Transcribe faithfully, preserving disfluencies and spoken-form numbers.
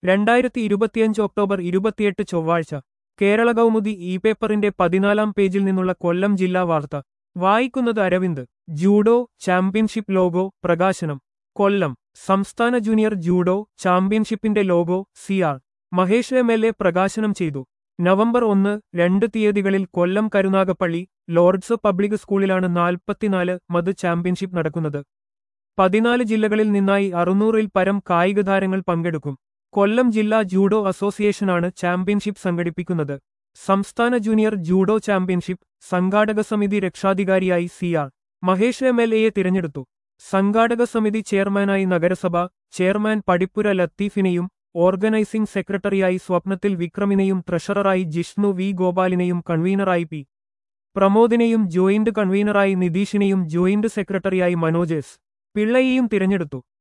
രണ്ടായിരത്തി ഇരുപത്തിയഞ്ച് ഒക്ടോബർ ഇരുപത്തിയെട്ട് ചൊവ്വാഴ്ച കേരള കൗമുദി ഇ പേപ്പറിന്റെ പതിനാലാം പേജിൽ നിന്നുള്ള കൊല്ലം ജില്ലാ വാർത്ത വായിക്കുന്നത് അരവിന്ദ്. ജൂഡോ ചാമ്പ്യൻഷിപ്പ് ലോഗോ പ്രകാശനം. കൊല്ലം സംസ്ഥാന ജൂനിയർ ജൂഡോ ചാമ്പ്യൻഷിപ്പിന്റെ logo C R Mahesh M L A പ്രകാശനം ചെയ്തു. നവംബർ ഒന്ന് രണ്ട് തീയതികളിൽ കൊല്ലം കരുനാഗപ്പള്ളി ലോർഡ്സ് പബ്ലിക് സ്കൂളിലാണ് നാൽപ്പത്തിനാല് മത് ചാമ്പ്യൻഷിപ്പ് നടക്കുന്നത്. പതിനാല് ജില്ലകളിൽ നിന്നായി അറുന്നൂറിൽ പരം കായിക താരങ്ങൾ പങ്കെടുക്കും. കൊല്ലം ജില്ലാ ജൂഡോ അസോസിയേഷനാണ് ചാമ്പ്യൻഷിപ്പ് സംഘടിപ്പിക്കുന്നത്. സംസ്ഥാന ജൂനിയർ ജൂഡോ ചാമ്പ്യൻഷിപ്പ് സംഘാടക സമിതി രക്ഷാധികാരിയായി C R Mahesh M L എയെ തിരഞ്ഞെടുത്തു. സംഘാടക സമിതി ചെയർമാനായി നഗരസഭ ചെയർമാൻ പടിപ്പുര ലത്തീഫിനെയും ഓർഗനൈസിംഗ് സെക്രട്ടറിയായി സ്വപ്നത്തിൽ വിക്രമിനെയും ട്രഷററായി ജിഷ്ണു വി ഗോപാലിനെയും കൺവീനറായി പി പ്രമോദിനെയും ജോയിന്റ് കൺവീനറായി നിതീഷിനെയും ജോയിന്റ് സെക്രട്ടറിയായി മനോജ് എസ് പിള്ളയെയും തിരഞ്ഞെടുത്തു.